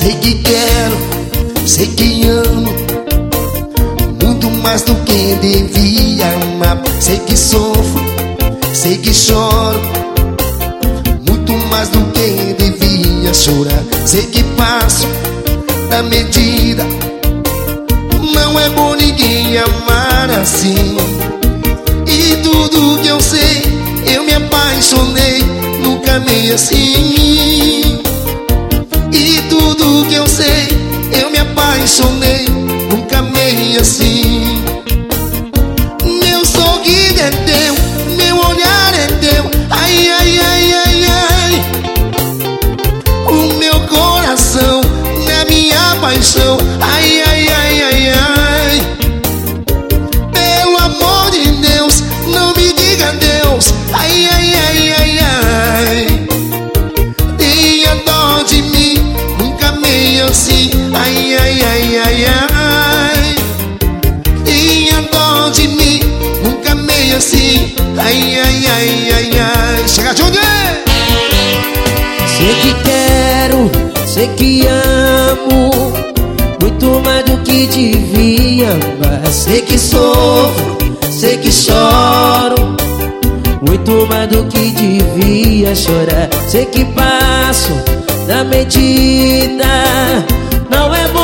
Sei que quero, sei que amo muito mais do que devia amar. Sei que sofro, sei que choro muito mais do que devia chorar. Sei que passo da medida, não é bom ninguém amar assim. E tudo que eu sei, eu me apaixonei, nunca amei assim. E tudo que eu sei, eu me apaixonei, nunca amei assim. Meu sorriso é teu, meu olhar é teu, ai, ai, ai, ai, ai. O meu coração é minha paixão, ai, ai, ai, ai, ai. Pelo amor de Deus, não me diga adeus, ai, ai, ai, ai, ai. Tenha dó de mim, nunca amei assim, ai, ai, ai, ai, ai. Tenha dó de mim, nunca amei assim, ai, ai, ai, ai, ai. Chega junto! Sei que quero, sei que amo muito mais do que devia amar. Sei que sofro, sei que choro muito mais do que devia chorar. Sei que passo da medida, não é bom